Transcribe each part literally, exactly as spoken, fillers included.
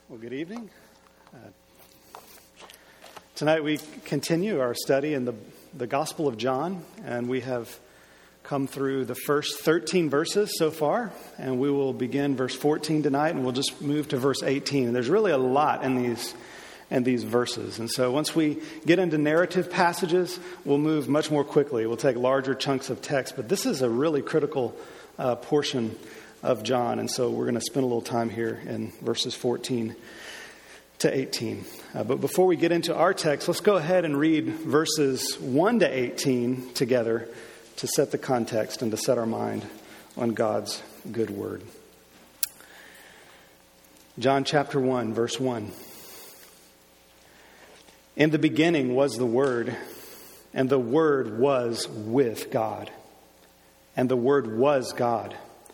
Well, good evening. Uh, tonight we continue our study in the, the Gospel of John, and we have come through the first thirteen verses so far, and we will begin verse fourteen tonight, and we'll just move to verse eighteen. And there's really a lot in these in these verses, and so once we get into narrative passages, we'll move much more quickly. We'll take larger chunks of text, but this is a really critical uh, portion of John, and so we're going to spend a little time here in verses fourteen to eighteen. Uh, but before we get into our text, let's go ahead and read verses one to eighteen together to set the context and to set our mind on God's good word. John chapter one, verse one. In the beginning was the Word, and the Word was with God, and the Word was God.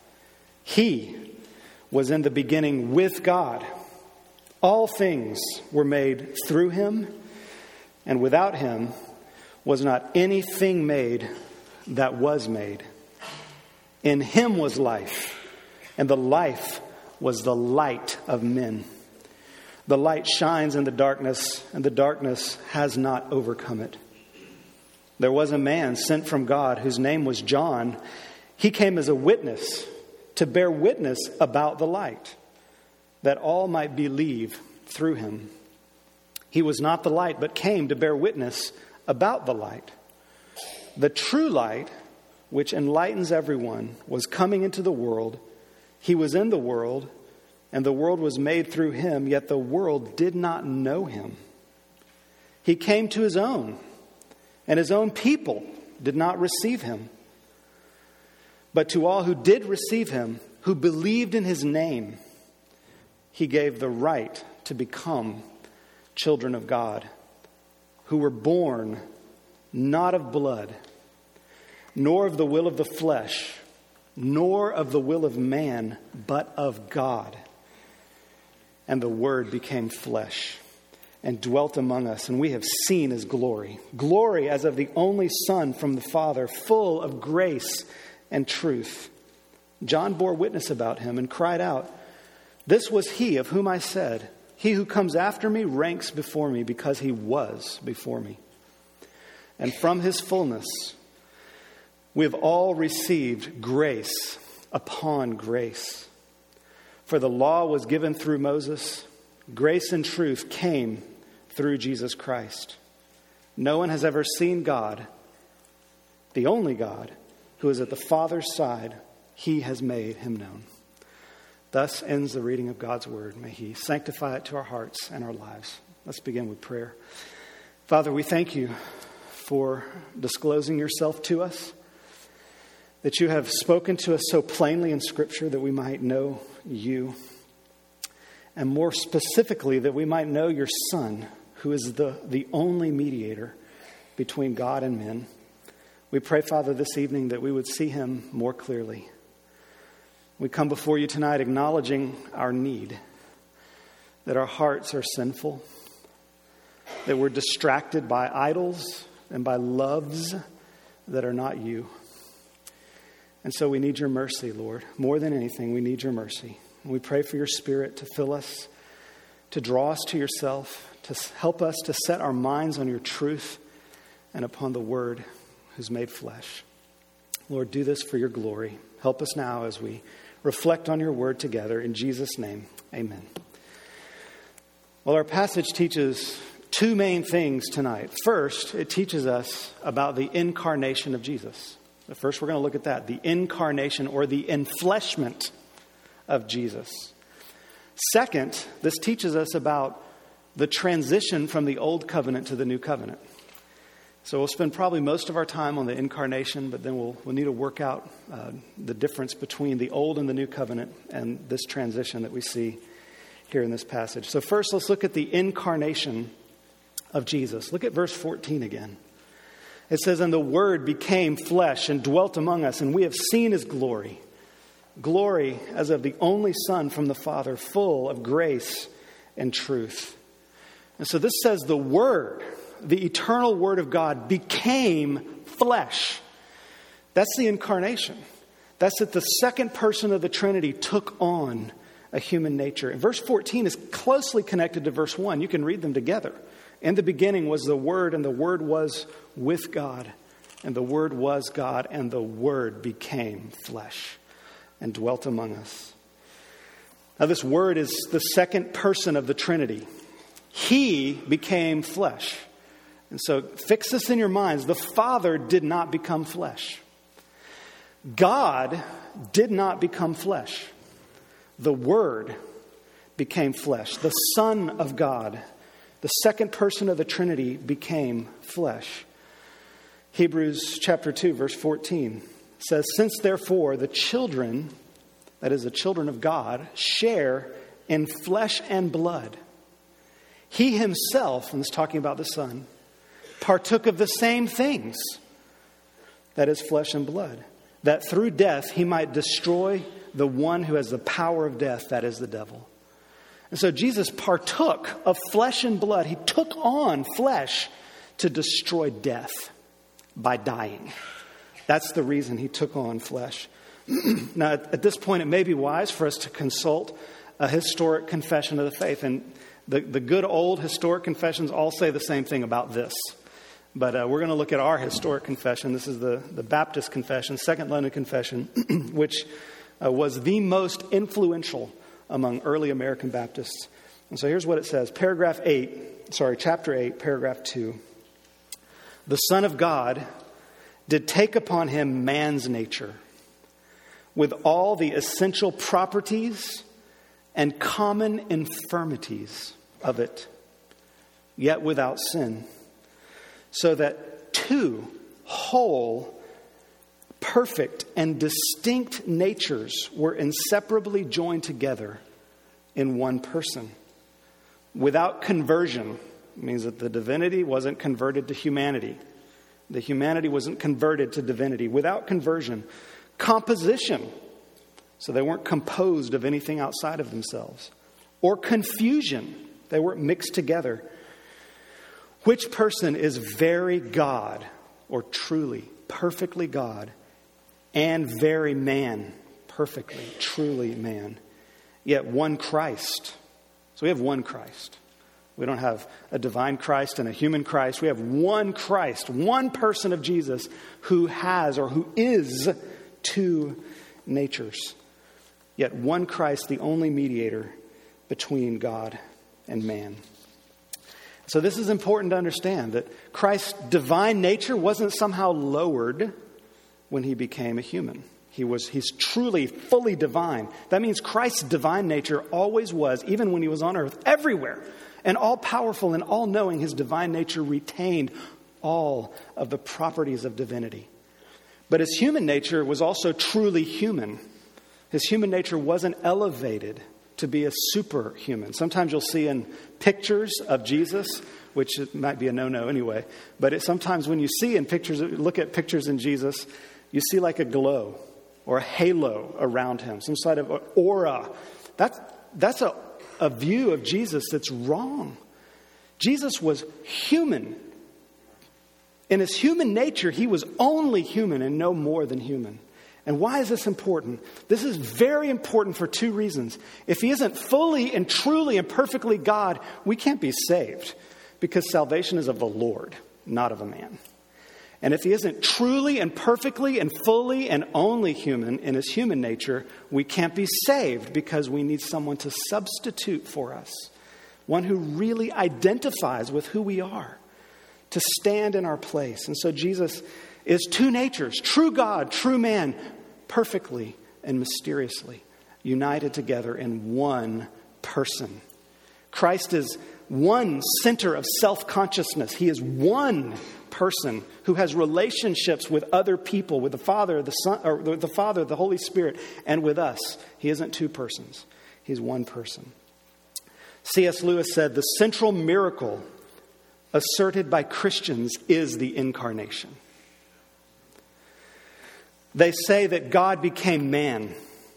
He was in the beginning with God. All things were made through him, and without him was not anything made that was made. In him was life, and the life was the light of men. The light shines in the darkness, and the darkness has not overcome it. There was a man sent from God whose name was John. He came as a witness to bear witness about the light, that all might believe through him. He was not the light, but came to bear witness about the light. The true light, which enlightens everyone, was coming into the world. He was in the world, and the world was made through him, yet the world did not know him. He came to his own, and his own people did not receive him. But to all who did receive him, who believed in his name, he gave the right to become children of God, who were born not of blood, nor of the will of the flesh, nor of the will of man, but of God. And the Word became flesh and dwelt among us, and we have seen his glory. Glory as of the only Son from the Father, full of grace and truth. John bore witness about him and cried out, "This was he of whom I said, he who comes after me ranks before me, because he was before me." And from his fullness we have all received grace upon grace. For the law was given through Moses, grace and truth came through Jesus Christ. No one has ever seen God, the only God, who is at the Father's side. He has made him known. Thus ends the reading of God's word. May he sanctify it to our hearts and our lives. Let's begin with prayer. Father, we thank you for disclosing yourself to us, that you have spoken to us so plainly in Scripture that we might know you, and more specifically that we might know your Son, who is the, the only mediator between God and men. We pray, Father, this evening that we would see him more clearly. We come before you tonight acknowledging our need, that our hearts are sinful, that we're distracted by idols and by loves that are not you. And so we need your mercy, Lord. More than anything, we need your mercy. And we pray for your Spirit to fill us, to draw us to yourself, to help us to set our minds on your truth and upon the Word who's made flesh. Lord, do this for your glory. Help us now as we reflect on your word together. In Jesus' name, amen. Well, our passage teaches two main things tonight. First, it teaches us about the incarnation of Jesus. But first, we're going to look at that, the incarnation or the enfleshment of Jesus. Second, this teaches us about the transition from the old covenant to the new covenant. So we'll spend probably most of our time on the incarnation, but then we'll, we'll need to work out uh, the difference between the old and the new covenant and this transition that we see here in this passage. So first, let's look at the incarnation of Jesus. Look at verse fourteen again. It says, "And the Word became flesh and dwelt among us, and we have seen his glory. Glory as of the only Son from the Father, full of grace and truth." And so this says the Word, the eternal Word of God, became flesh. That's the incarnation. That's that the second person of the Trinity took on a human nature. And verse fourteen is closely connected to verse one. You can read them together. In the beginning was the Word, and the Word was with God. And the Word was God, and the Word became flesh and dwelt among us. Now this Word is the second person of the Trinity. He became flesh. And so fix this in your minds. The Father did not become flesh. God did not become flesh. The Word became flesh. The Son of God, the second person of the Trinity, became flesh. Hebrews chapter two, verse fourteen says, "Since therefore the children, that is the children of God, share in flesh and blood, he himself," and it's talking about the Son, "partook of the same things," that is flesh and blood, "that through death he might destroy the one who has the power of death, that is the devil." And so Jesus partook of flesh and blood. He took on flesh to destroy death by dying. That's the reason he took on flesh. Now, at this point, it may be wise for us to consult a historic confession of the faith. And the, the good old historic confessions all say the same thing about this. But uh, we're going to look at our historic confession. This is the, the Baptist Confession, Second London Confession, which uh, was the most influential among early American Baptists. And so here's what it says. Paragraph eight, sorry, chapter eight, paragraph two. "The Son of God did take upon him man's nature, with all the essential properties and common infirmities of it, yet without sin, so that two whole, perfect, and distinct natures were inseparably joined together in one person, without conversion." It means that the divinity wasn't converted to humanity. The humanity wasn't converted to divinity. Without conversion. Composition. So they weren't composed of anything outside of themselves. Or confusion. They weren't mixed together. Which person is very God, or truly, perfectly God, and very man, perfectly, truly man, yet one Christ. So we have one Christ. We don't have a divine Christ and a human Christ. We have one Christ, one person of Jesus who has or who is two natures. Yet one Christ, the only mediator between God and man. So this is important to understand, that Christ's divine nature wasn't somehow lowered when he became a human. He was, he's truly, fully divine. That means Christ's divine nature always was, even when he was on earth, everywhere. And all-powerful and all-knowing, his divine nature retained all of the properties of divinity. But his human nature was also truly human. His human nature wasn't elevated to be a superhuman. Sometimes you'll see in pictures of Jesus, which might be a no-no anyway, but it, sometimes when you see in pictures, look at pictures in Jesus, you see like a glow or a halo around him, some sort of aura. That's, that's a A view of Jesus that's wrong. Jesus was human. In his human nature, he was only human and no more than human. And why is this important? This is very important for two reasons. If he isn't fully and truly and perfectly God, we can't be saved, because salvation is of the Lord, not of a man. And if he isn't truly and perfectly and fully and only human in his human nature, we can't be saved, because we need someone to substitute for us. One who really identifies with who we are, to stand in our place. And so Jesus is two natures, true God, true man, perfectly and mysteriously united together in one person. Christ is one center of self-consciousness. He is one person who has relationships with other people, with the Father, the Son, or the Father, the Holy Spirit, and with us. He isn't two persons. He's one person. C S Lewis said, "The central miracle asserted by Christians is the incarnation." They say that God became man.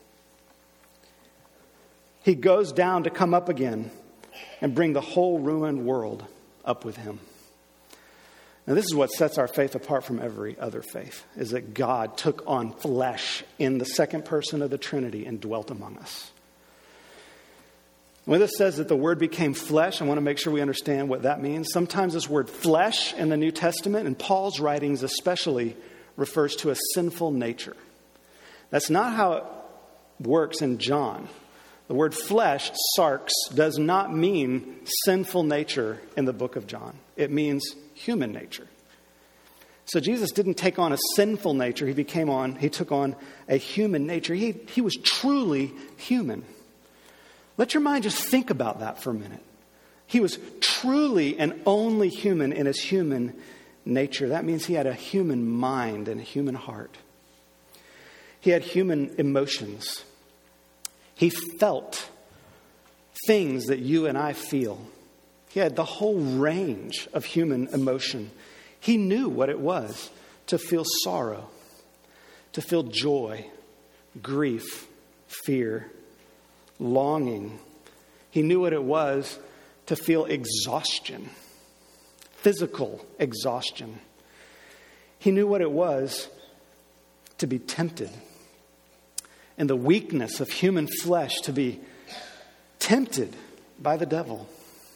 He goes down to come up again and bring the whole ruined world up with him. Now, this is what sets our faith apart from every other faith, is that God took on flesh in the second person of the Trinity and dwelt among us. When this says that the Word became flesh, I want to make sure we understand what that means. Sometimes this word flesh in the New Testament, and Paul's writings especially, refers to a sinful nature. That's not how it works in John. The word flesh, sarx, does not mean sinful nature in the book of John. It means human nature. So Jesus didn't take on a sinful nature. He became on, he took on a human nature. He, he was truly human. Let your mind just think about that for a minute. He was truly and only human in his human nature. That means he had a human mind and a human heart. He had human emotions. He felt things that you and I feel. He had the whole range of human emotion. He knew what it was to feel sorrow, to feel joy, grief, fear, longing. He knew what it was to feel exhaustion, physical exhaustion. He knew what it was to be tempted, and the weakness of human flesh to be tempted by the devil.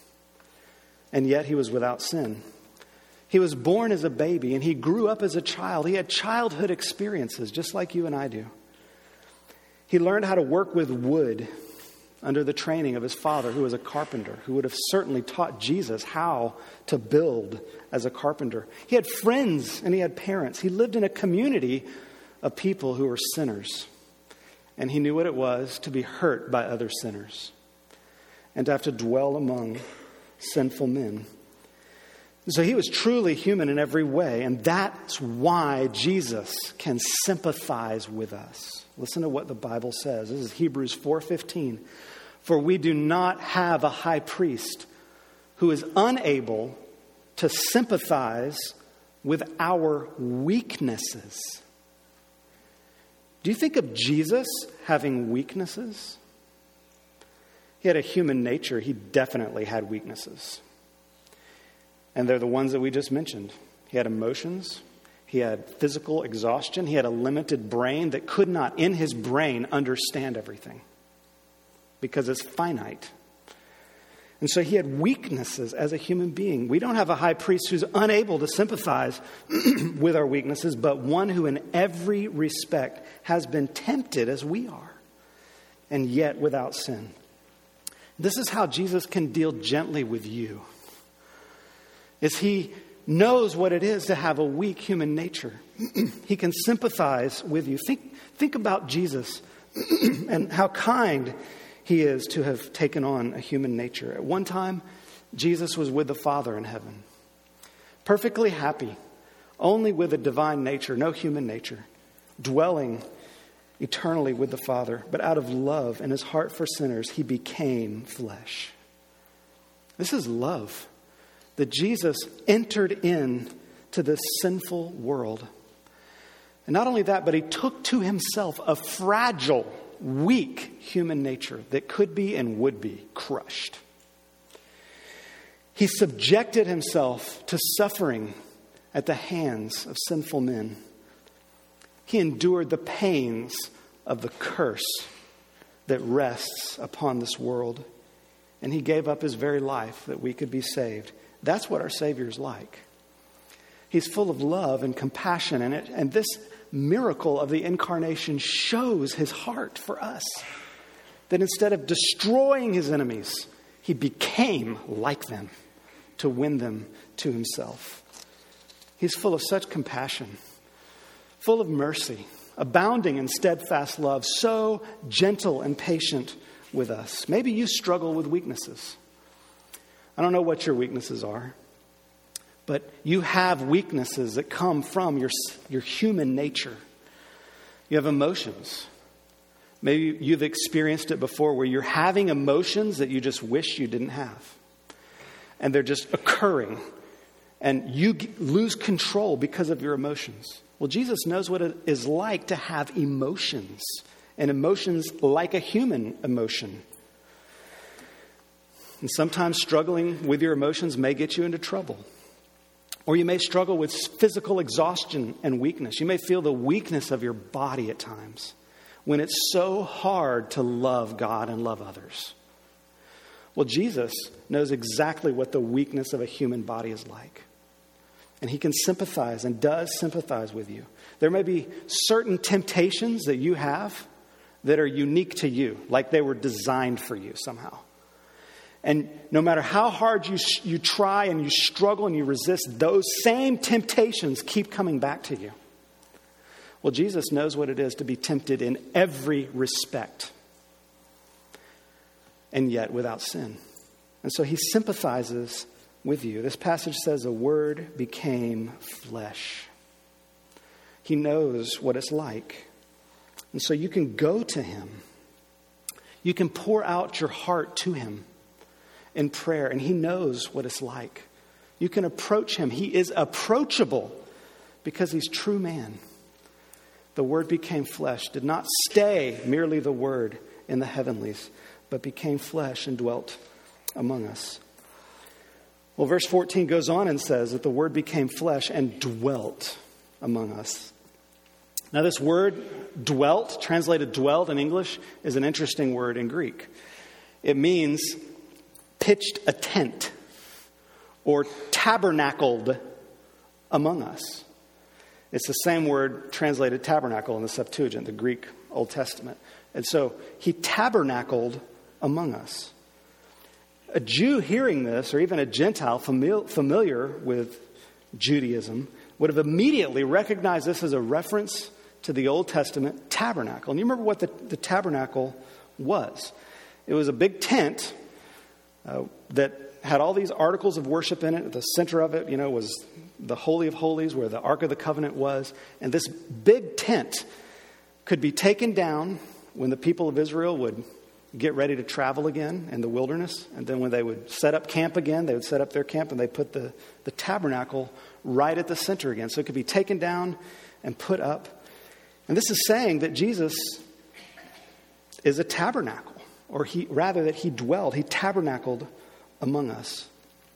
And yet he was without sin. He was born as a baby and he grew up as a child. He had childhood experiences just like you and I do. He learned how to work with wood under the training of his father, who was a carpenter, who would have certainly taught Jesus how to build as a carpenter. He had friends and he had parents. He lived in a community of people who were sinners. And he knew what it was to be hurt by other sinners and to have to dwell among sinful men. So he was truly human in every way, and that's why Jesus can sympathize with us. Listen to what the Bible says. This is Hebrews four fifteen. For we do not have a high priest who is unable to sympathize with our weaknesses. Do you think of Jesus having weaknesses? He had a human nature. He definitely had weaknesses. And they're the ones that we just mentioned. He had emotions. He had physical exhaustion. He had a limited brain that could not, in his brain, understand everything because it's finite. And so he had weaknesses as a human being. We don't have a high priest who's unable to sympathize with our weaknesses, but one who in every respect has been tempted as we are, and yet without sin. This is how Jesus can deal gently with you. Is he knows what it is to have a weak human nature. He can sympathize with you. Think, think about Jesus and how kind he is to have taken on a human nature. At one time, Jesus was with the Father in heaven, perfectly happy, only with a divine nature, no human nature, dwelling eternally with the Father. But out of love and his heart for sinners, he became flesh. This is love. That Jesus entered in to this sinful world. And not only that, but he took to himself a fragile, weak human nature that could be and would be crushed. He subjected himself to suffering at the hands of sinful men. He endured the pains of the curse that rests upon this world. And he gave up his very life that we could be saved. That's what our Savior's like. He's full of love and compassion. And, it, and this miracle of the incarnation shows his heart for us. That instead of destroying his enemies, he became like them to win them to himself. He's full of such compassion, full of mercy, abounding in steadfast love, so gentle and patient with us. Maybe you struggle with weaknesses. I don't know what your weaknesses are, but you have weaknesses that come from your, your human nature. You have emotions. Maybe you've experienced it before where you're having emotions that you just wish you didn't have. And they're just occurring. And you lose control because of your emotions. Well, Jesus knows what it is like to have emotions. And emotions like a human emotion. And sometimes struggling with your emotions may get you into trouble. Or you may struggle with physical exhaustion and weakness. You may feel the weakness of your body at times when it's so hard to love God and love others. Well, Jesus knows exactly what the weakness of a human body is like. And he can sympathize and does sympathize with you. There may be certain temptations that you have that are unique to you, like they were designed for you somehow. And no matter how hard you you try and you struggle and you resist, those same temptations keep coming back to you. Well, Jesus knows what it is to be tempted in every respect, and yet without sin. And so he sympathizes with you. This passage says the Word became flesh. He knows what it's like. And so you can go to him. You can pour out your heart to him in prayer, and he knows what it's like. You can approach him. He is approachable because he's true man. The Word became flesh, did not stay merely the Word in the heavenlies, but became flesh and dwelt among us. Well, verse fourteen goes on and says that the Word became flesh and dwelt among us. Now, this word dwelt, translated dwelt in English, is an interesting word in Greek. It means pitched a tent or tabernacled among us. It's the same word translated tabernacle in the Septuagint, the Greek Old Testament. And so he tabernacled among us. A Jew hearing this, or even a Gentile famil- familiar with Judaism, would have immediately recognized this as a reference to the Old Testament tabernacle. And you remember what the, the tabernacle was. It was a big tent uh, that had all these articles of worship in it. At the center of it, you know, was the Holy of Holies, where the Ark of the Covenant was. And this big tent could be taken down when the people of Israel would get ready to travel again in the wilderness. And then when they would set up camp again, they would set up their camp and they put the, the tabernacle right at the center again. So it could be taken down and put up. And this is saying that Jesus is a tabernacle, or he rather that he dwelled, he tabernacled among us.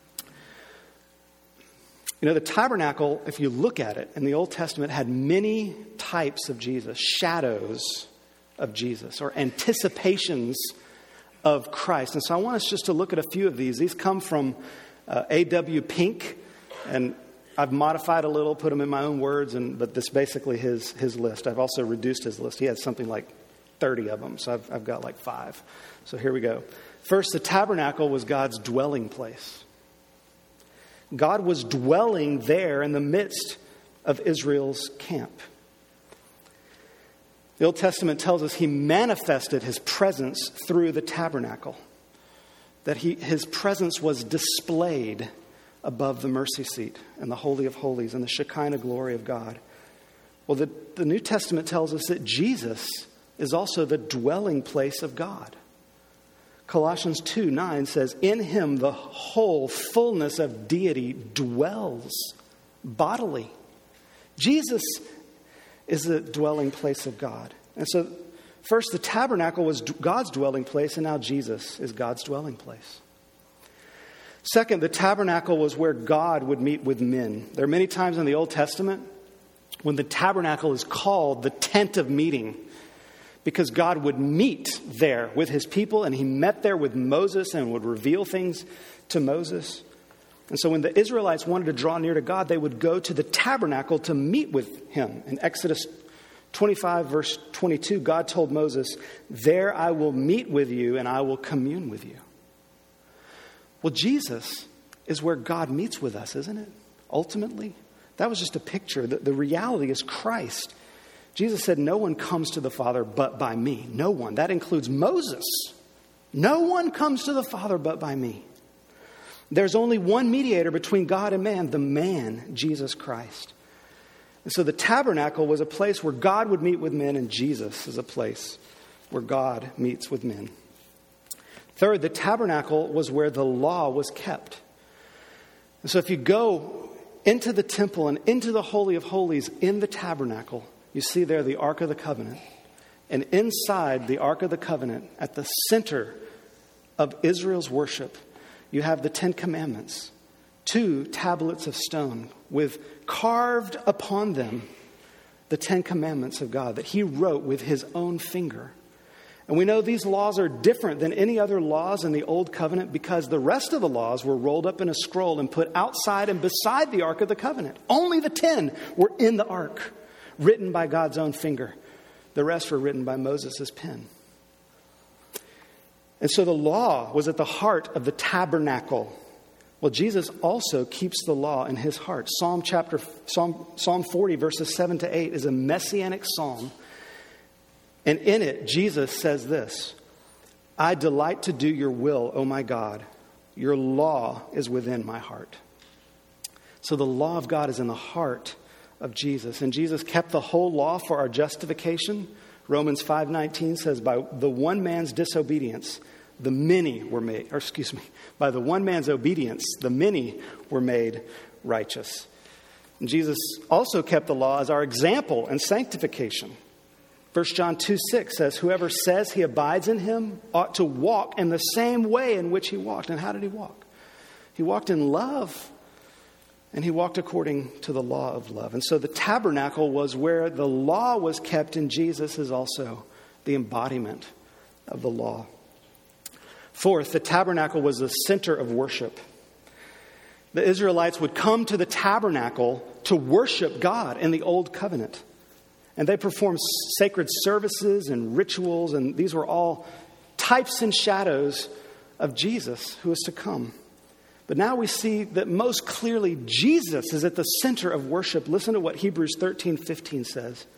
You know, the tabernacle, if you look at it in the Old Testament, had many types of Jesus, shadows of Jesus, or anticipations of Christ. And so I want us just to look at a few of these. These come from uh, A W Pink, and I've modified a little, put them in my own words, and but this is basically his his list. I've also reduced his list. He had something like thirty of them, so I've, I've got like five. So here we go. First, the tabernacle was God's dwelling place. God was dwelling there in the midst of Israel's camp. The Old Testament tells us he manifested his presence through the tabernacle, that he, his presence was displayed above the mercy seat and the Holy of Holies and the Shekinah glory of God. Well, the, the New Testament tells us that Jesus is also the dwelling place of God. Colossians two nine says, in him the whole fullness of deity dwells bodily. Jesus is the dwelling place of God. And so first the tabernacle was God's dwelling place, and now Jesus is God's dwelling place. Second, the tabernacle was where God would meet with men. There are many times in the Old Testament when the tabernacle is called the tent of meeting, because God would meet there with his people, and he met there with Moses and would reveal things to Moses. And so when the Israelites wanted to draw near to God, they would go to the tabernacle to meet with him. In Exodus twenty-five, verse twenty-two, God told Moses, there I will meet with you and I will commune with you. Well, Jesus is where God meets with us, isn't it? Ultimately, that was just a picture. The, the reality is Christ. Jesus said, no one comes to the Father but by me. No one. That includes Moses. No one comes to the Father but by me. There's only one mediator between God and man, the man, Jesus Christ. And so the tabernacle was a place where God would meet with men, and Jesus is a place where God meets with men. Third, the tabernacle was where the law was kept. And so if you go into the temple and into the Holy of Holies in the tabernacle, you see there the Ark of the Covenant. And inside the Ark of the Covenant, at the center of Israel's worship, you have the Ten Commandments, two tablets of stone with carved upon them the Ten Commandments of God that he wrote with his own finger. And we know these laws are different than any other laws in the Old Covenant because the rest of the laws were rolled up in a scroll and put outside and beside the Ark of the Covenant. Only the ten were in the Ark, written by God's own finger. The rest were written by Moses' pen. And so the law was at the heart of the tabernacle. Well, Jesus also keeps the law in his heart. Psalm chapter Psalm Psalm forty, verses seven to eight is a messianic psalm. And in it, Jesus says this, I delight to do your will, O my God. Your law is within my heart. So the law of God is in the heart of Jesus. And Jesus kept the whole law for our justification. Romans five nineteen says, by the one man's disobedience, the many were made, or excuse me, by the one man's obedience, the many were made righteous. And Jesus also kept the law as our example and sanctification. First John two six says, whoever says he abides in him ought to walk in the same way in which he walked. And how did he walk? He walked in love, and he walked according to the law of love. And so the tabernacle was where the law was kept, and Jesus is also the embodiment of the law. Fourth, the tabernacle was the center of worship. The Israelites would come to the tabernacle to worship God in the Old Covenant. And they performed sacred services and rituals, and these were all types and shadows of Jesus who is to come. But now we see that most clearly Jesus is at the center of worship. Listen to what Hebrews thirteen fifteen says.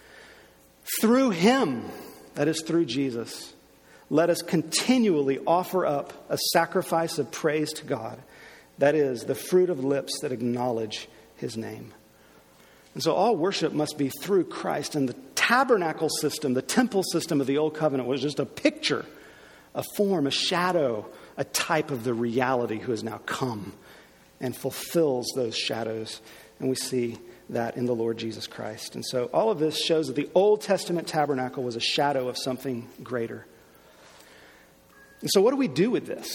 Through him, that is through Jesus, let us continually offer up a sacrifice of praise to God. That is the fruit of lips that acknowledge his name. And so all worship must be through Christ. And the tabernacle system, the temple system of the Old Covenant was just a picture, a form, a shadow, a type of the reality who has now come and fulfills those shadows. And we see that in the Lord Jesus Christ. And so all of this shows that the Old Testament tabernacle was a shadow of something greater. And so what do we do with this?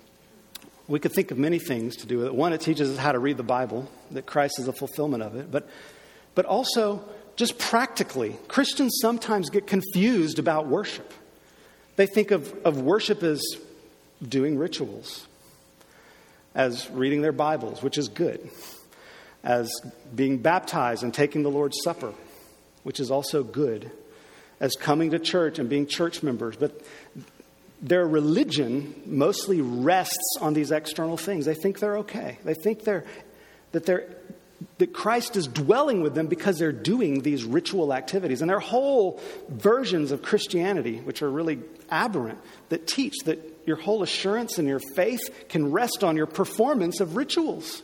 We could think of many things to do with it. One, it teaches us how to read the Bible, that Christ is a fulfillment of it. But But also, just practically, Christians sometimes get confused about worship. They think of, of worship as doing rituals, as reading their Bibles, which is good, as being baptized and taking the Lord's Supper, which is also good, as coming to church and being church members. But their religion mostly rests on these external things. They think they're okay. They think they're that they're that Christ is dwelling with them because they're doing these ritual activities. And there are whole versions of Christianity, which are really aberrant, that teach that your whole assurance and your faith can rest on your performance of rituals.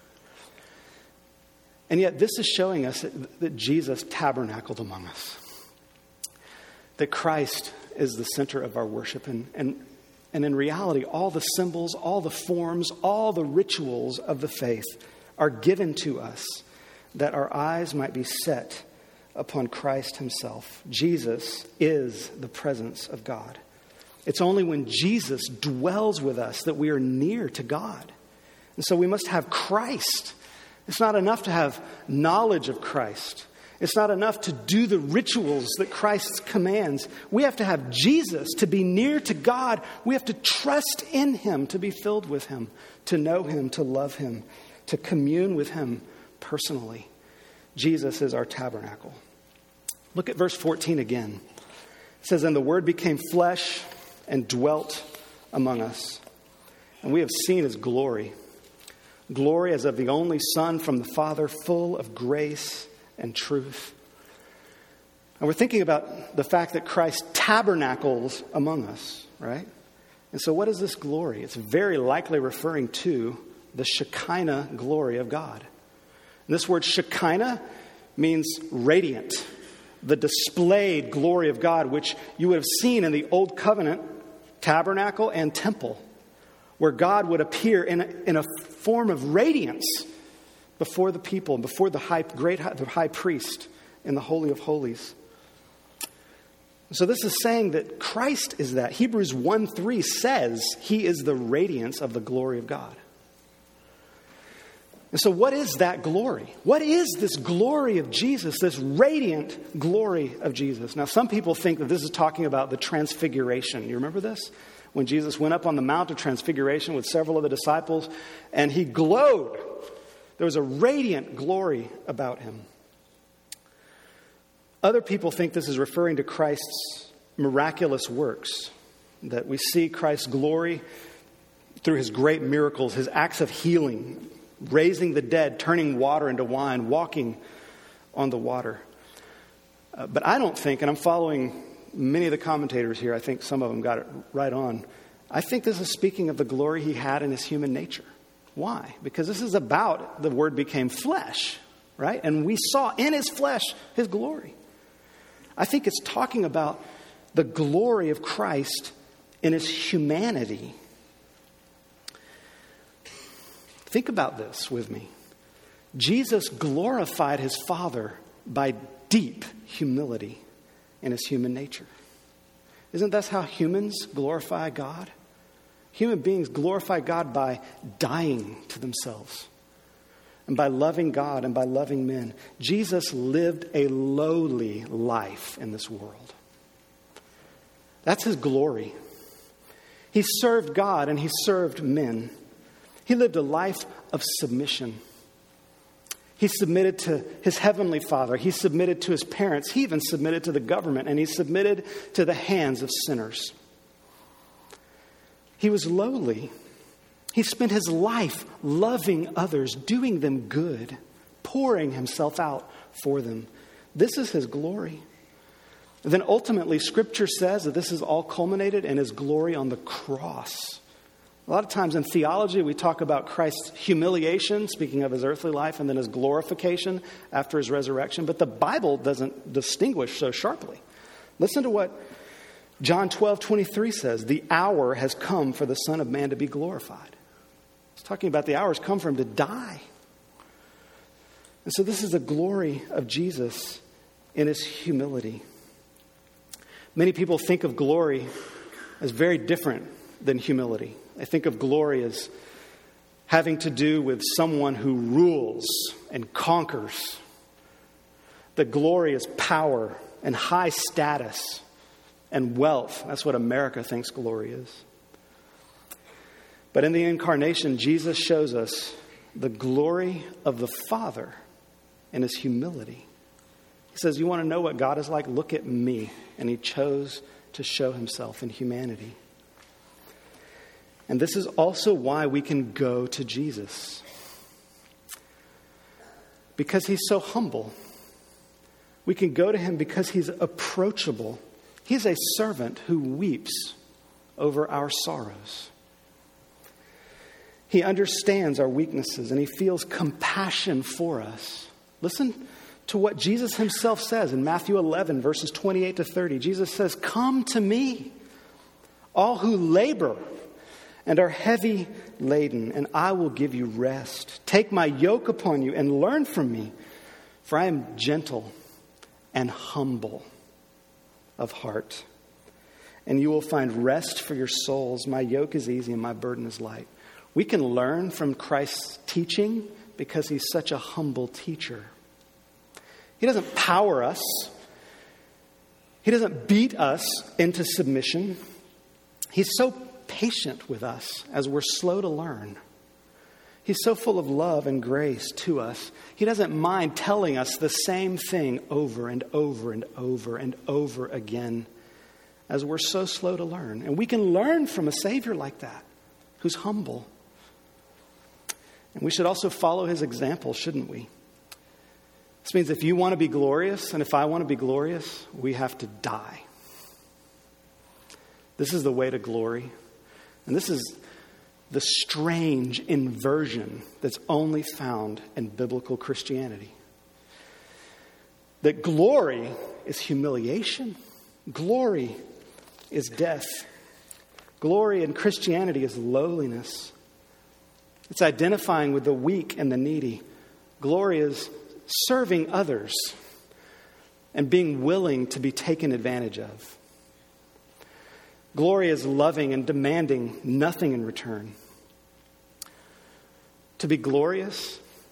And yet this is showing us that, that Jesus tabernacled among us. That Christ is the center of our worship. And, and, and in reality, all the symbols, all the forms, all the rituals of the faith are given to us that our eyes might be set upon Christ himself. Jesus is the presence of God. It's only when Jesus dwells with us that we are near to God. And so we must have Christ. It's not enough to have knowledge of Christ. It's not enough to do the rituals that Christ commands. We have to have Jesus to be near to God. We have to trust in him, to be filled with him, to know him, to love him, to commune with him personally. Jesus is our tabernacle. Look at verse fourteen again. It says, and the Word became flesh and dwelt among us. And we have seen his glory. Glory as of the only Son from the Father, full of grace and truth. And we're thinking about the fact that Christ tabernacles among us, right? And so what is this glory? It's very likely referring to the Shekinah glory of God. And this word Shekinah means radiant, the displayed glory of God, which you would have seen in the Old Covenant tabernacle and temple, where God would appear in a, in a form of radiance before the people, before the high, great high, the high priest in the Holy of Holies. So this is saying that Christ is that. Hebrews one three says he is the radiance of the glory of God. And so what is that glory? What is this glory of Jesus, this radiant glory of Jesus? Now, some people think that this is talking about the transfiguration. You remember this? When Jesus went up on the Mount of Transfiguration with several of the disciples, and he glowed. There was a radiant glory about him. Other people think this is referring to Christ's miraculous works, that we see Christ's glory through his great miracles, his acts of healing, raising the dead, turning water into wine, walking on the water. Uh, but I don't think, and I'm following many of the commentators here, I think some of them got it right on. I think this is speaking of the glory he had in his human nature. Why? Because this is about the Word became flesh, right? And we saw in his flesh his glory. I think it's talking about the glory of Christ in his humanity. Think about this with me. Jesus glorified his Father by deep humility in his human nature. Isn't that how humans glorify God? Human beings glorify God by dying to themselves and by loving God and by loving men. Jesus lived a lowly life in this world. That's his glory. He served God and he served men. He lived a life of submission. He submitted to his heavenly Father. He submitted to his parents. He even submitted to the government, and he submitted to the hands of sinners. He was lowly. He spent his life loving others, doing them good, pouring himself out for them. This is his glory. And then ultimately, Scripture says that this is all culminated in his glory on the cross. A lot of times in theology, we talk about Christ's humiliation, speaking of his earthly life, and then his glorification after his resurrection. But the Bible doesn't distinguish so sharply. Listen to what John twelve twenty-three says. The hour has come for the Son of Man to be glorified. It's talking about the hour has come for him to die. And so this is the glory of Jesus in his humility. Many people think of glory as very different than humility. They think of glory as having to do with someone who rules and conquers. That glory is power and high status and wealth. That's what America thinks glory is. But in the incarnation, Jesus shows us the glory of the Father in his humility. He says, you want to know what God is like? Look at me. And he chose to show himself in humanity. And this is also why we can go to Jesus. Because he's so humble. We can go to him because he's approachable. He's a servant who weeps over our sorrows. He understands our weaknesses and he feels compassion for us. Listen to what Jesus himself says in Matthew eleven, verses twenty-eight to thirty. Jesus says, come to me, all who labor and are heavy laden, and I will give you rest. Take my yoke upon you and learn from me, for I am gentle and humble of heart, and you will find rest for your souls. My yoke is easy and my burden is light. We can learn from Christ's teaching because he's such a humble teacher. He doesn't power us. He doesn't beat us into submission. He's so patient with us as we're slow to learn. He's so full of love and grace to us. He doesn't mind telling us the same thing over and over and over and over again as we're so slow to learn. And we can learn from a Savior like that, who's humble. And we should also follow his example, shouldn't we? This means if you want to be glorious, and if I want to be glorious, we have to die. This is the way to glory. And this is the strange inversion that's only found in biblical Christianity. That glory is humiliation. Glory is death. Glory in Christianity is lowliness. It's identifying with the weak and the needy. Glory is serving others and being willing to be taken advantage of. Glory is loving and demanding nothing in return. To be glorious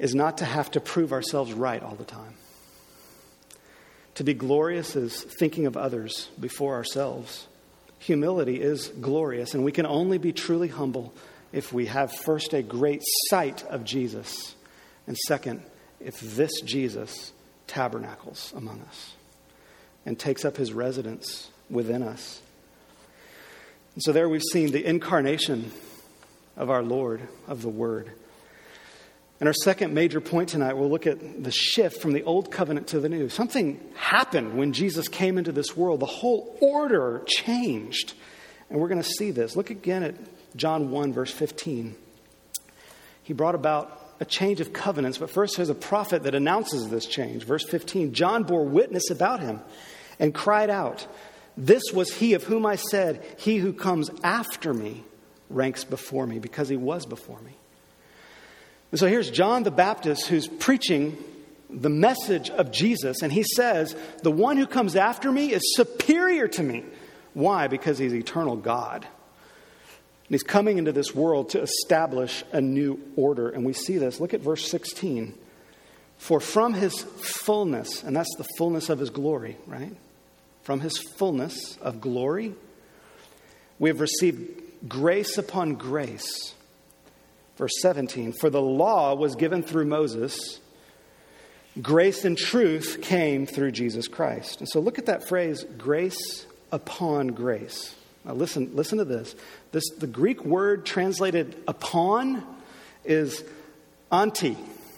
is not to have to prove ourselves right all the time. To be glorious is thinking of others before ourselves. Humility is glorious, and we can only be truly humble if we have first a great sight of Jesus, and second, if this Jesus tabernacles among us and takes up his residence within us. And so there we've seen the incarnation of our Lord, of the Word. And our second major point tonight, we'll look at the shift from the old covenant to the new. Something happened when Jesus came into this world. The whole order changed. And we're going to see this. Look again at John one, verse fifteen. He brought about a change of covenants, but first there's a prophet that announces this change. Verse fifteen, John bore witness about him and cried out, "This was he of whom I said, he who comes after me ranks before me," because he was before me. And so here's John the Baptist who's preaching the message of Jesus. And he says, the one who comes after me is superior to me. Why? Because he's eternal God. And he's coming into this world to establish a new order. And we see this. Look at verse sixteen. For from his fullness, and that's the fullness of his glory, right? From his fullness of glory, we have received grace upon grace. Verse seventeen, for the law was given through Moses. Grace and truth came through Jesus Christ. And so look at that phrase, grace upon grace. Now listen, listen to this. This the Greek word translated upon is anti.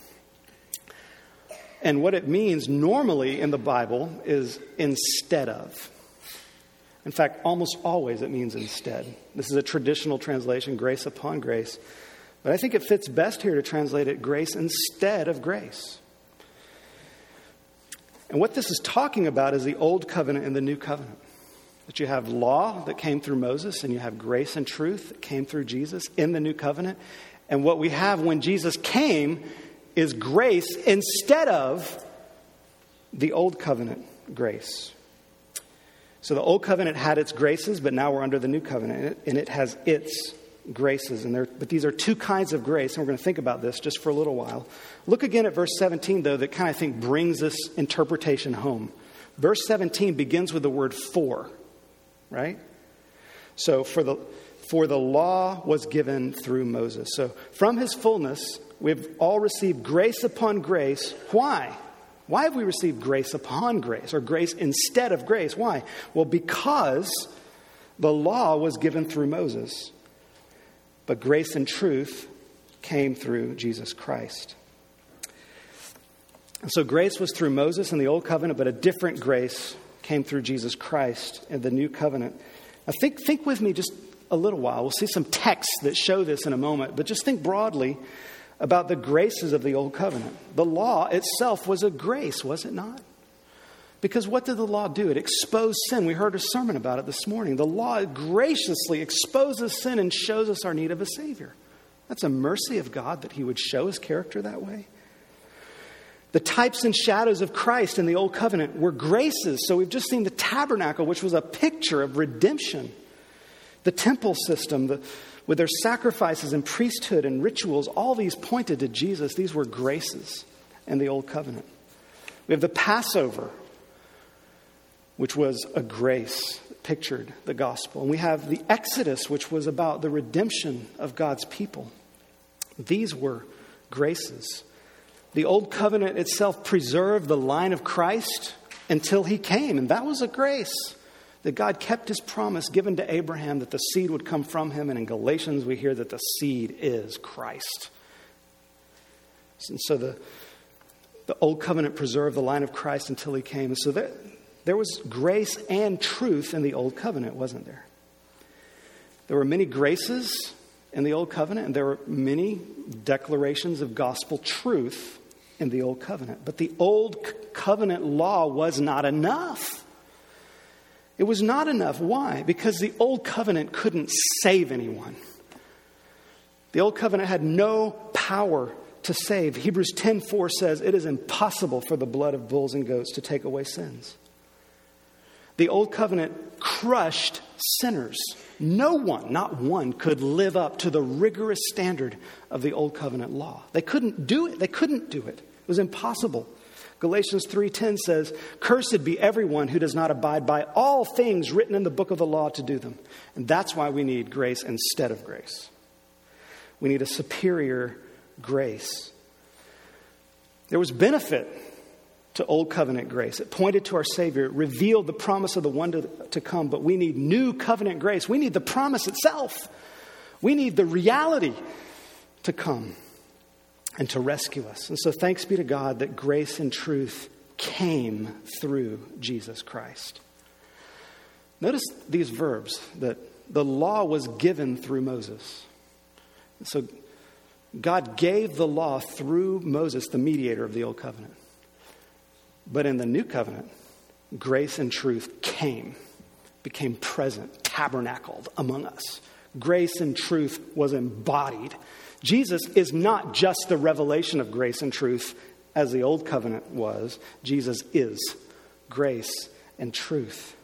And what it means normally in the Bible is instead of. In fact, almost always it means instead. This is a traditional translation, grace upon grace. But I think it fits best here to translate it grace instead of grace. And what this is talking about is the old covenant and the new covenant. That you have law that came through Moses, and you have grace and truth that came through Jesus in the new covenant. And what we have when Jesus came is grace instead of the old covenant grace. So the old covenant had its graces, but now we're under the new covenant, and it has its graces. And there, but these are two kinds of grace, and we're going to think about this just for a little while. Look again at verse seventeen, though, that kind of, I think, brings this interpretation home. Verse seventeen begins with the word for, right? So for the for the law was given through Moses. So from his fullness, we've all received grace upon grace. Why? Why have we received grace upon grace, or grace instead of grace? Why? Well, because the law was given through Moses, but grace and truth came through Jesus Christ. And so grace was through Moses in the old covenant, but a different grace came through Jesus Christ in the new covenant. Now think, think with me just a little while. We'll see some texts that show this in a moment, but just think broadly about the graces of the old covenant. The law itself was a grace, was it not? Because what did the law do? It exposed sin. We heard a sermon about it this morning. The law graciously exposes sin and shows us our need of a Savior. That's a mercy of God that he would show his character that way. The types and shadows of Christ in the old covenant were graces. So we've just seen the tabernacle, which was a picture of redemption. The temple system, the, with their sacrifices and priesthood and rituals, all these pointed to Jesus. These were graces in the old covenant. We have the Passover, which was a grace that pictured the gospel. And we have the Exodus, which was about the redemption of God's people. These were graces. The old covenant itself preserved the line of Christ until he came. And that was a grace that God kept his promise given to Abraham that the seed would come from him. And in Galatians, we hear that the seed is Christ. And so the, the old covenant preserved the line of Christ until he came. And so there, there was grace and truth in the old covenant, wasn't there? There were many graces in the old covenant, and there were many declarations of gospel truth in the old covenant. But the old covenant law was not enough. It was not enough. Why? Because the old covenant couldn't save anyone. The old covenant had no power to save. Hebrews ten four says, it is impossible for the blood of bulls and goats to take away sins. The old covenant crushed sinners. No one, not one, could live up to the rigorous standard of the Old Covenant law. They couldn't do it. They couldn't do it. It was impossible. Galatians three ten says, "Cursed be everyone who does not abide by all things written in the book of the law to do them." And that's why we need grace instead of grace. We need a superior grace. There was benefit to Old Covenant grace. It pointed to our Savior. It revealed the promise of the one to, to come. But we need New Covenant grace. We need the promise itself. We need the reality to come and to rescue us. And so thanks be to God that grace and truth came through Jesus Christ. Notice these verbs, that the law was given through Moses. So God gave the law through Moses, the mediator of the Old Covenant. But in the New Covenant, grace and truth came, became present, tabernacled among us. Grace and truth was embodied. Jesus is not just the revelation of grace and truth as the Old Covenant was. Jesus is grace and truth.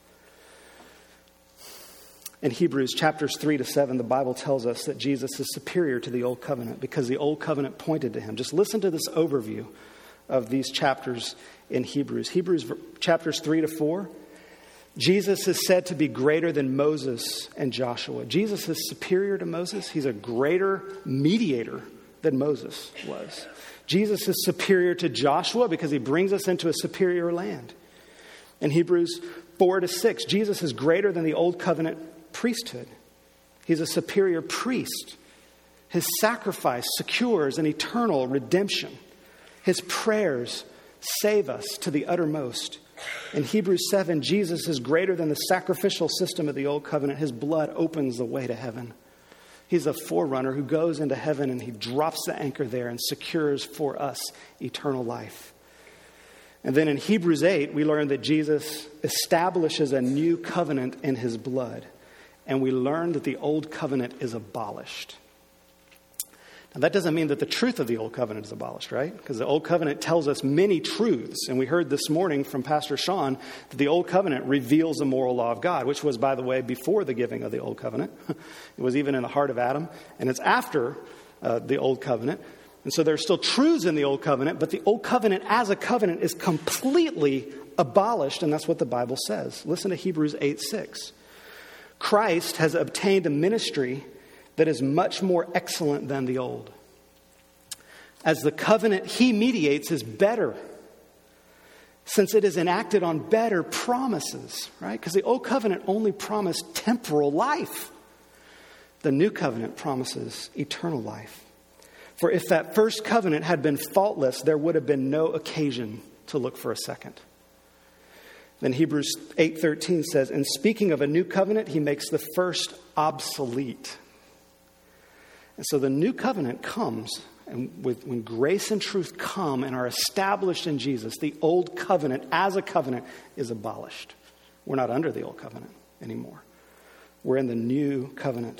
In Hebrews chapters three to seven, the Bible tells us that Jesus is superior to the Old Covenant because the Old Covenant pointed to him. Just listen to this overview of these chapters in Hebrews. Hebrews chapters three to four. Jesus is said to be greater than Moses and Joshua. Jesus is superior to Moses. He's a greater mediator than Moses was. Jesus is superior to Joshua because he brings us into a superior land. In Hebrews four to six, Jesus is greater than the Old Covenant priesthood. He's a superior priest. His sacrifice secures an eternal redemption. His prayers save us to the uttermost. In Hebrews seven, Jesus is greater than the sacrificial system of the Old Covenant. His blood opens the way to heaven. He's a forerunner who goes into heaven and he drops the anchor there and secures for us eternal life. And then in Hebrews eight, we learn that Jesus establishes a new covenant in his blood. And we learn that the Old Covenant is abolished. Now, that doesn't mean that the truth of the Old Covenant is abolished, right? Because the Old Covenant tells us many truths. And we heard this morning from Pastor Sean that the Old Covenant reveals the moral law of God, which was, by the way, before the giving of the Old Covenant. It was even in the heart of Adam. And it's after uh, the Old Covenant. And so there's still truths in the Old Covenant, but the Old Covenant as a covenant is completely abolished. And that's what the Bible says. Listen to Hebrews eight six. Christ has obtained a ministry that is much more excellent than the old. As the covenant he mediates is better, since it is enacted on better promises, right? Because the old covenant only promised temporal life. The new covenant promises eternal life. For if that first covenant had been faultless, there would have been no occasion to look for a second. Then Hebrews eight thirteen says, "And speaking of a new covenant, he makes the first obsolete." And so the new covenant comes, and with, when grace and truth come and are established in Jesus, the old covenant as a covenant is abolished. We're not under the old covenant anymore. We're in the new covenant.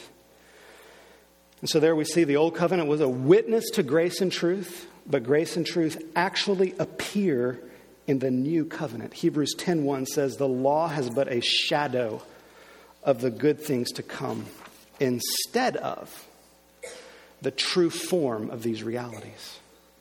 And so there we see the old covenant was a witness to grace and truth, but grace and truth actually appear in the new covenant. Hebrews ten one says, "The law has but a shadow of the good things to come instead of the true form of these realities."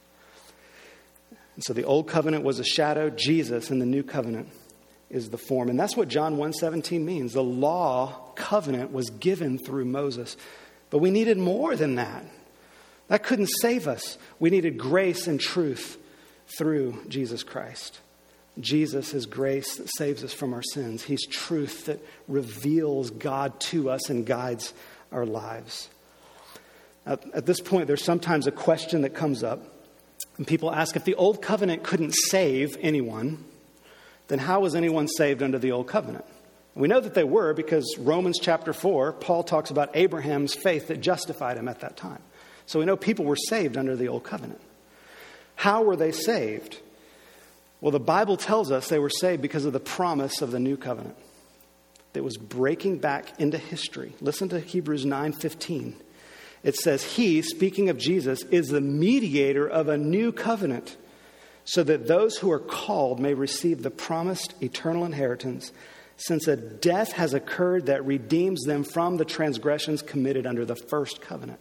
And so the old covenant was a shadow. Jesus in the new covenant is the form. And that's what John one seventeen means. The law covenant was given through Moses. But we needed more than that. That couldn't save us. We needed grace and truth through Jesus Christ. Jesus is grace that saves us from our sins. He's truth that reveals God to us and guides our lives. At, at this point, there's sometimes a question that comes up. And people ask, if the old covenant couldn't save anyone, then how was anyone saved under the old covenant? And we know that they were because Romans chapter four, Paul talks about Abraham's faith that justified him at that time. So we know people were saved under the old covenant. How were they saved? Well, the Bible tells us they were saved because of the promise of the new covenant that was breaking back into history. Listen to Hebrews nine fifteen. It says, "He," speaking of Jesus, "is the mediator of a new covenant, so that those who are called may receive the promised eternal inheritance since a death has occurred that redeems them from the transgressions committed under the first covenant.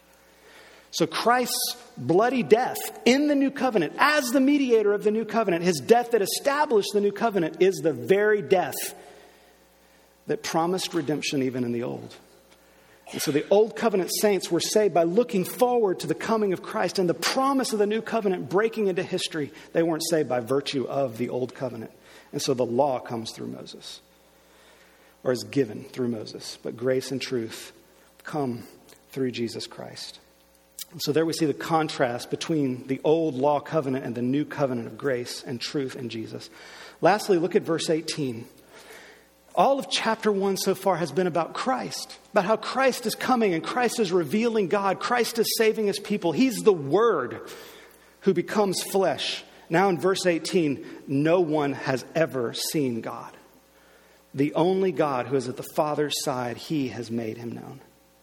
So Christ's bloody death in the new covenant, as the mediator of the new covenant, his death that established the new covenant, is the very death that promised redemption even in the old. And so the old covenant saints were saved by looking forward to the coming of Christ and the promise of the new covenant breaking into history. They weren't saved by virtue of the old covenant. And so the law comes through Moses, or is given through Moses. But grace and truth come through Jesus Christ. And so there we see the contrast between the old law covenant and the new covenant of grace and truth in Jesus. Lastly, look at verse eighteen. All of chapter one so far has been about Christ, about how Christ is coming and Christ is revealing God. Christ is saving his people. He's the Word who becomes flesh. Now in verse eighteen, no one has ever seen God. The only God who is at the Father's side, he has made him known.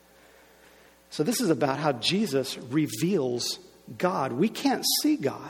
So this is about how Jesus reveals God. We can't see God.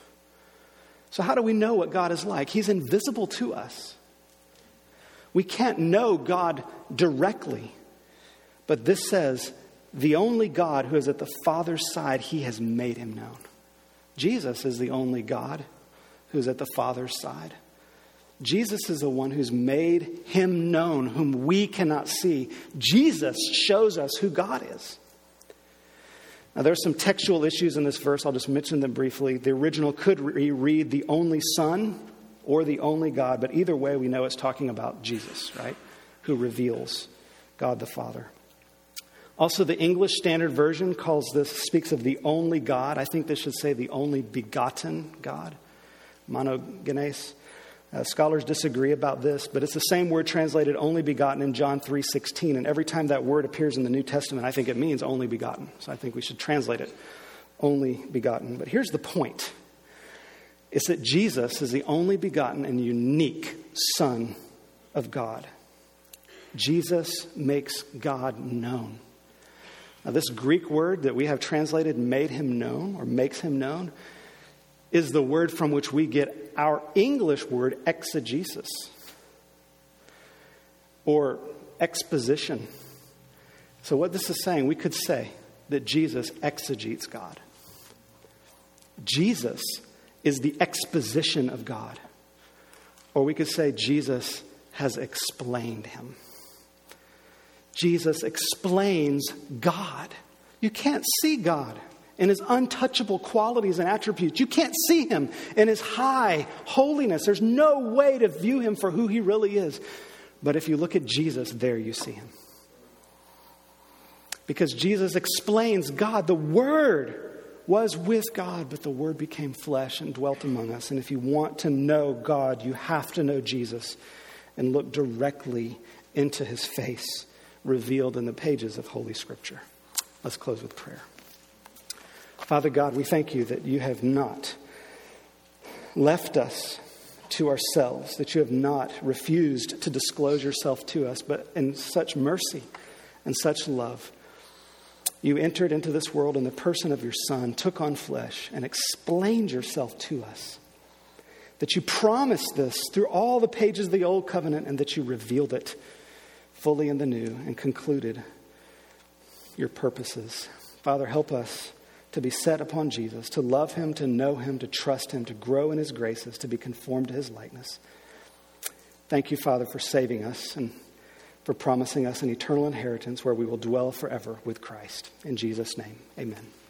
So how do we know what God is like? He's invisible to us. We can't know God directly. But this says, the only God who is at the Father's side, he has made him known. Jesus is the only God who's at the Father's side. Jesus is the one who's made him known, whom we cannot see. Jesus shows us who God is. Now, there's some textual issues in this verse. I'll just mention them briefly. The original could re- read the only Son or the only God, but either way, we know it's talking about Jesus, right? Who reveals God the Father. Also, the English Standard Version calls this, speaks of the only God. I think this should say the only begotten God, monogenes. Uh, scholars disagree about this, but it's the same word translated only begotten in John three sixteen. And every time that word appears in the New Testament, I think it means only begotten. So I think we should translate it only begotten. But here's the point. It's that Jesus is the only begotten and unique Son of God. Jesus makes God known. Now, this Greek word that we have translated made him known or makes him known is the word from which we get our English word exegesis or exposition. So what this is saying, we could say that Jesus exegetes God. Jesus is the exposition of God. Or we could say Jesus has explained him. Jesus explains God. You can't see God in his untouchable qualities and attributes. You can't see him in his high holiness. There's no way to view him for who he really is. But if you look at Jesus, there you see him. Because Jesus explains God. The Word was with God, but the Word became flesh and dwelt among us. And if you want to know God, you have to know Jesus and look directly into his face revealed in the pages of Holy Scripture. Let's close with prayer. Father God, we thank you that you have not left us to ourselves, that you have not refused to disclose yourself to us, but in such mercy and such love, you entered into this world in the person of your Son, took on flesh, and explained yourself to us. That you promised this through all the pages of the Old Covenant, and that you revealed it fully in the New and concluded your purposes. Father, help us to be set upon Jesus, to love him, to know him, to trust him, to grow in his graces, to be conformed to his likeness. Thank you, Father, for saving us and for promising us an eternal inheritance where we will dwell forever with Christ. In Jesus' name, amen.